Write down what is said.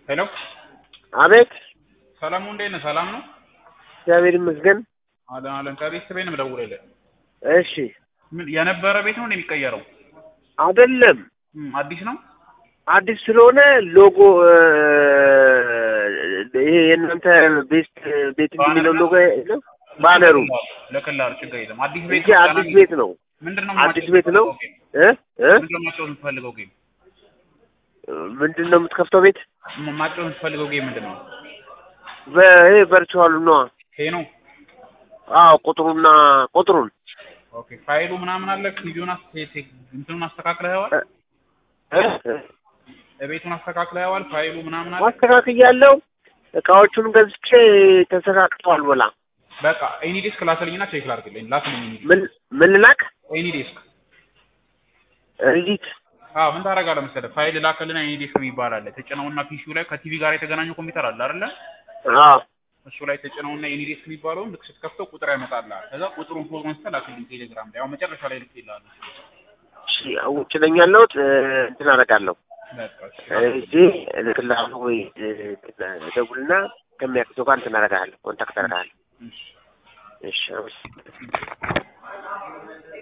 ሄሎ አቤት ሰላም እንዴት ነህ? ሰላም ነው? እግዚአብሔር ይመስገን። አለን ከቤተሰቤ ነው የምደውልልህ። እሺ ምን የነበረ ቤት ነው እንደሚቀየረው? አይደለም አዲስ ነው? አዲስ ስለሆነ ሎጎ ይሄ የእናንተ ቤት የሚለው ሎጎ ነው ባነሩ ለከላር ችግር የለም። አዲስ ቤት ነው። አዲስ ቤት ነው። ምንድነው አዲስ ቤት ነው። ምንድነው ማጫወት የምትፈልገው ጌም? ምንድነው የምትከፍተው ቤት? ማጫወት የምትፈልገው ጌም ምንድነው? ቨርቹዋሉ ነው። ይሄ ነው? አዎ ቁጥሩን ኦኬ ፋይሉ ምናምን አለ ቪዲዮና እንትኑን አስተካክለኸዋል? ቤቱን አስተካክለኸዋል? ፋይሉ ምናምን አለ? አስተካክያለሁ። እቃዎቹን ገዝቼ ተስተካክለዋል። ወላ በቃ ኤኒ ዲስክ ላክልኝና ቼክ ላድርግልኝ። ላክልኝ። ምን ላክ? ኤኒ ዲስክ ሪዲት ምን ታደርጋለህ መሰለህ? ፋይል ላክልና ኤኒ ዲስክ የሚባል አለ። ተጭነውና ፒሲው ላይ ከቲቪ ጋር የተገናኘው ኮምፒውተር አለ አይደለ? እሱ ላይ ተጭነውና ኤኒ ዲስክ የሚባለውን ልክ ስትከፍተው ቁጥር ያመጣልሃል። ከዛ ቁጥሩን ፎቶ አንስተህ ላክልኝ ቴሌግራም ላይ። ያው መጨረሻ ላይ ልክልሃለሁ። እሺ ውጭ ነኝ ያለሁት እንትን አደርጋለሁ። እዚህ ልክልሃለሁ ወይ ደውልና ከሚያውቅ ሰው ጋር እንትን አደርጋለሁ፣ ኮንታክት አደርጋለሁ። እሺ